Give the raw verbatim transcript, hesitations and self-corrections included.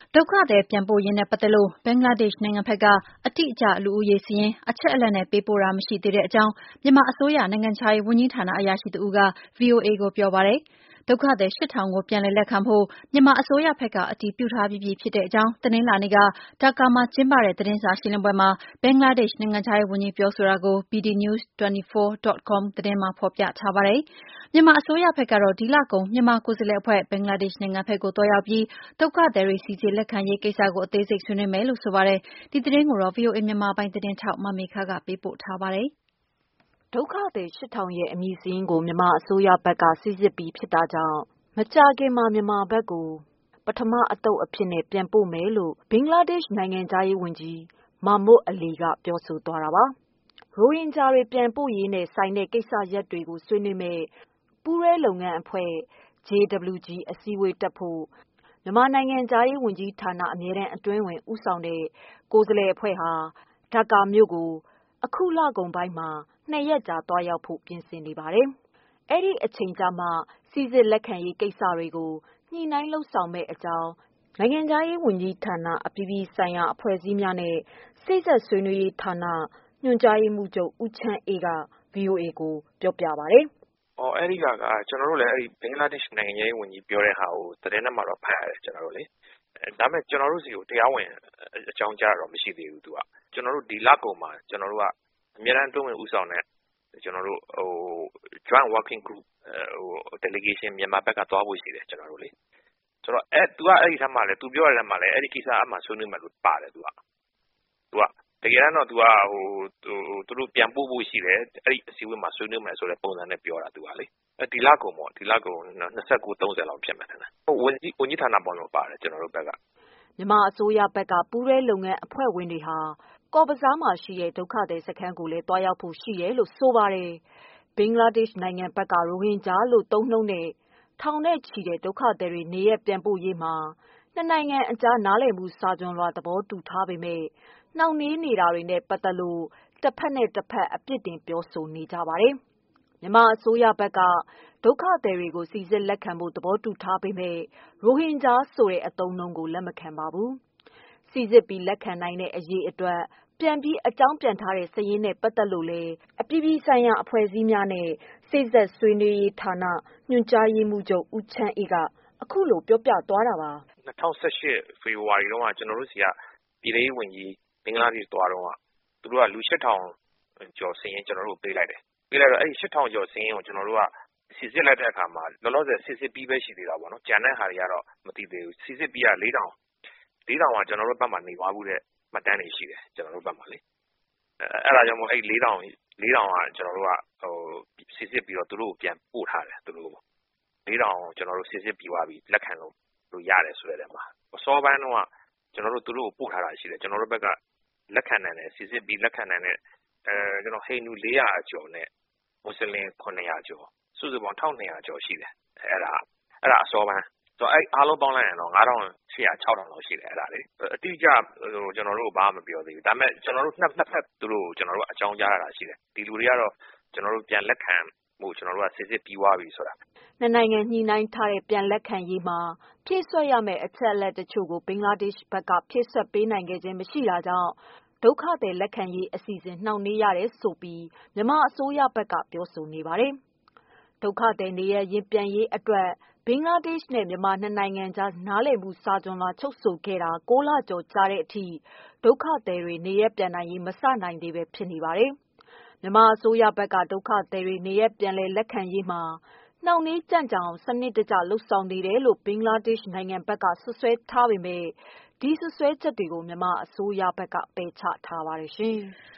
ဒုက္ခသည်ပြန်ပို့ရေးနဲ့ပတ်သက်လို့ဘင်္ဂလားဒေ့ရှ်နိုင်ငံဘက်ကအတိအကျလူဦးရေစာရင်းအချက်အလက်နဲ့ပေးပို့တာမရှိသေးတဲ့အကြောင်းမြန်မာအစိုးရနိုင်ငံခြားရေးဝန်ကြီးဌာနအရာရှိတဦးက ဗွီအိုအေကိုပြောပါတယ်။ဒုက္ခသည်ရှစ်ထောင်ကိုပြန်လည်လက်ခံဖို့မြန်မာအစိုးရဘက်ကအတည်ပြုထားပြီးပြီဖြစ်တဲ့အကြောင်းတနင်္လာနေ့ကဒါကာမှာကျင်းပတဲ့သတင်းစာရှင်းလင်းပွဲမှာဘင်္ဂလားဒေ့ရှ်နိုင်ငံခြားရေးဝန်ကြီးပြောဆိုတာကို ဘီဒီ News ၂၄ ဒတ် com သတင်းမှာဖော်ပြထားပါတယ်။မြန်မာအစိုးရဘက်ကတော့ဒီလကုန်မြန်မာကိုယ်စားလှယ်အဖွဲ့ဘင်္ဂလားဒေ့ရှ်နိုင်ငံဘက်ကိုသွားရောက်ပြီးဒုက္ခသည်တွေစိစစ်လက်ခံရေးကိစ္စကိုအသေးစိတ်ဆွေးနွေးမယ်လို့ဆိုပါတယ်။ဒီသတင်းကိုတော့ ဗွီအိုအေမြန်မာပိုင်းသတင်းထောက်မမေခကပေးပို့ထားပါတယ်။ဒုက္ခသည်ရှစ်ထောင်ရဲ့အမည်စာရင်းကိုမြန်မာအစိုးရဘက်ကစိစစ်ပြီးဖြစ်တာကြောင့်မကြာခင်မှာမြန်မာဘက်ကိုပထမအသုတ်အဖြစ်နဲ့ပြန်ပို့မယ်လို့ဘင်္ဂလားဒေ့ရှ်နိုင်ငံခြားရေးဝန်ကြီးမာမွတ်အလီကပြောဆိုသွားတာပါ။ရိုဟင်ဂျာတွေပြန်ပို့ရေးနဲ့ဆိုင်တဲ့ကိစ္စရပ်တွေကိုဆွေးနွေးမယ့်ပူးတွဲလုပ်ငန်းအဖွဲ့ ဂျေဒဗလျူဂျီ အစည်းအဝေးတက်ဖို့မြန်မာနိုင်ငံခြားရေးဝန်ကြီးဌာနအမြဲတမ်းအတွင်းဝန်ဦးဆောင်တဲ့ကိုယ်စားလှယ်အဖွဲ့ဟာဒါကာမြို့ကိုအခုလကုန်ပိုင်းမှာနှစ်ရက်ကြာသွားရောက်ဖို့ပြင်ဆင်နေပါတယ်။အဲ့ဒီအချိန်ကျမှစိစစ်လက်ခံရေးကိစ္စတွေကိုညှိနှိုင်းလုပ်ဆောင်မယ့်အကြောင်းနိုင်ငံခြားရေးဝန်ကြီးဌာနအပြည်ပြည်ဆိုင်ရာအဖွဲ့အစည်းများနဲ့စိတ်ဆက်ဆွေးနွေးရေးဌာနညွှန်ကြားရေးမှူးချုပ်ဦးချမ်းအေးက ဗွီအိုအေကိုပြောပြပါတယ်။အော်အဲ့ဒီကကကျွန်တော်တို့လည်းအဲ့ဒီဘင်္ဂလားဒေ့ရှ်နိုင်ငံရေးဝန်ကြီးပြောတဲ့ဟာကိုသတင်းထဲမှာတော့ဖတ်ရတယ်ကျွန်တော်တို့လေဒါပေမဲ့ကျွန်တော်တို့စီကိုတရားဝင်အကြောင်းကြားတော့မရှိသေးဘူးသူကကျွန်တော်တို့ဒီလကုန်မှာကျွန်တော်တို့ကအများအားတွန်းဝင်ဦးဆောင်တဲ့ကျွန်တော်တို့ဟို joint working group ဟို delegation မြန်မာဘက်ကသွားဖို့ရှိတယ်ကျွန်တော်တို့လေဆိုတော့အဲ့သူကအဲ့ဒီထက်မှလည်းသူပြောရတဲ့မှာလည်းအဲ့ဒီကိစ္စအမှဆွေးနွေးမှလို့ပါတယ်သူကသူကတကယ်တော့သူကဟိုဟိုသူတို့ပြန်ပို့ဖို့ရှိတယ်အဲ့ဒီအစည်းအဝေးမှာဆွေးနွေးမယ်ဆိုတဲ့ပုံစံနဲ့ပြောတာသူကလေဒီလကုန်ပေါ့ဒီလကုန်နှစ်၉ သုံး၀လောက်ဖြစ်မှာတယ်ဟိုဝန်ကြီးဝန်ကြီးဌာနပေါ်လို့ပါတယ်ကျွန်တော်တို့ဘက်ကမြန်မာအစိုးရဘက်ကပူးရဲလုပ်ငန်းအဖွဲ့ဝင်တွေဟာကော့ဘဇားမှာရှိတဲ့ဒုက္ခသည်စခန်းကိုလည်းတွားရောက်ဖို့ရှိတယ်လို့ဆိုပါတယ်။ဘင်္ဂလားဒေ့ရှ်နိုင်ငံဘက်ကရိုဟင်ဂျာလို့သုံးနှုန်းတဲ့ထောင်နဲ့ချီတဲ့ဒုက္ခသည်တွေနေရပြန်ပို့ရေးမှာနှစ်နိုင်ငံအကြားနားလည်မှုစာချွန်လွှာသဘောတူထားပေမဲ့နှောင့်နှေးနေတာတွေနဲ့ပတ်သက်လို့တစ်ဖက်နဲ့တစ်ဖက်အပြစ်တင်ပြောဆိုနေကြပါတယ်။မြန်မာအစိုးရဘက်ကဒုက္ခသည်တွေကိုစိစစ်လက်ခံဖို့သဘောတူထားပေမဲ့ရိုဟင်ဂျာဆိုတဲ့အသုံးအနှုန်းကိုလက်မခံပါဘူး။စိစစ်ပြီးလက်ခံနိုင်တဲ့အရေးအတွက်ပြန်ပြီးအကြောင်းပြန်ထားတဲ့စာရင်းနဲ့ပတ်သက်လို့လည်းအပြည်ပြည်ဆိုင်ရာအဖွဲ့အစည်းများနဲ့စိတ်ဆက်ဆွေးနွေးရေးဌာနညွှန်ကြားရေးမှူးချုပ်ဦးချမ်းအေးကအခုလိုပြောပြသွားတာပါ။၂၀၁၈ဖေဖော်ဝါရီတုန်းကကျွန်တော်တို့စီကပြည်ထောင်စုဝန်ကြီးဘင်္ဂလားဒေ့ရှ်သွားတော့ကသူတို့ကလူရှစ်ထောင်ကျော်စရင်ကျွန်တော်တို့ပေးလိုက်တယ်ပေးလိုက်တော့အဲ့ဒီရှစ်ထောင်ကျော်စရင်ကိုကျွန်တော်တို့ကစီစစ်လိုက်တဲ့အခါမှာလောလောဆယ်စစ်စစ်ပြီးပဲရှိသေးတာပေါ့နော်ကြံတဲ့ဟာတွေကတော့မသိသေးဘူးစီစစ်ပြီးက၄ထောင်၄ထောင်ကကျွန်တော်တို့ဘက်မှာနေသွားဘူးတဲ့မှတ်တမ်းတွေရှိတယ်ကျွန်တော်တို့ဘက်မှာလေအဲ့ဒါကြောင့်မို့အဲ့၄ထောင်၄ထောင်ကကျွန်တော်တို့ကဟိုစီစစ်ပြီးတော့သူတို့ကိုပြန်ပို့ထားတယ်သူတို့၄ထောင်ကျွန်တော်တို့စီစစ်ပြီးသွားပြီလက်ခံလို့လို့ရတယ်ဆိုတဲ့မှာအစောပိုင်းတော့ကျွန်တော်တို့သူတို့ကိုပို့ထားတာရှိတယ်ကျွန်တော်တို့ဘက်ကလက်ခံနိုင်တယ်စီစစ်ပြီးလက်ခံနိုင်တဲ့အဲကျွန်တော်ဟိန္ဒူ၄ရာအကျော်နဲ့မွတ်စလင်ခုနှစ်ရာကျော်စုစုပေါင်း၁၂ရာကျော်ရှိတယ်အဲ့ဒါအဲ့ဒါအစောပိုင်းဆိုအဲ့အားလုံးပေါင်းလိုက်ရင်တော့၅ထောင်ရှစ်ရာ၆ထောင်လောက်ရှိတယ်အဲ့ဒါလေအတိအကျဟိုကျွန်တော်တို့ဘာမှမပြောသေးဘူးဒါပေမဲ့ကျွန်တော်တို့နှစ်နှစ်ဖက်သူတို့ကျွန်တော်တို့အကြောင်းကြားရတာရှိတယ်ဒီလူတွေကတော့ကျွန်တော်တို့ပြန်လက်ခံမှုကျွန်တော်တို့ကစစ်စစ်ပြီးွားပြီဆိုတာနှစ်နိုင်ငံညှိနှိုင်းထားတဲ့ပြန်လက်ခံရေးမှာဖြည့်ဆွတ်ရမယ့်အချက်အလက်တချို့ကိုဘင်္ဂလားဒေ့ရှ်ဘက်ကဖြည့်ဆွတ်ပေးနိုင်ခဲ့ခြင်းမရှိတာကြောင့်ဒုက္ခသည်လက်ခံရေးအစီအစဉ်နှောင့်နှေးရတယ်ဆိုပြီးမြန်မာအစိုးရဘက်ကပြောဆိုနေပါတယ်။ဒုက္ခသည်နေရရင်ပြန်ရေးအတွက်ဘင်္ဂလားဒေ့ရှ်နဲ့မြန်မာနှစ်နိုင်ငံကြားနားလည်မှုစာချွန်လွှာချုပ်ဆိုခဲ့တာ၉လကျော်ကြာတဲ့အထိဒုက္ခသည်တွေနေရပြန်နိုင်ရေးမစနိုင်သေးပဲဖြစ်နေပါတယ်။မြန်မာအစိုးရဘက်ကဒုက္ခသည်တွေနေရပြန်လည်လက်ခံရေးမှာနှောင့်နှေးကြန့်ကြာအောင်စနစ်တကျလှုပ်ဆောင်နေတယ်လို့ဘင်္ဂလားဒေ့ရှ်နိုင်ငံဘက်ကဆွဆွဲထားပေမဲ့ဒီဆွဆွဲချက်တွေကိုမြန်မာအစိုးရဘက်ကပယ်ချထားပါတယ်ရှင်။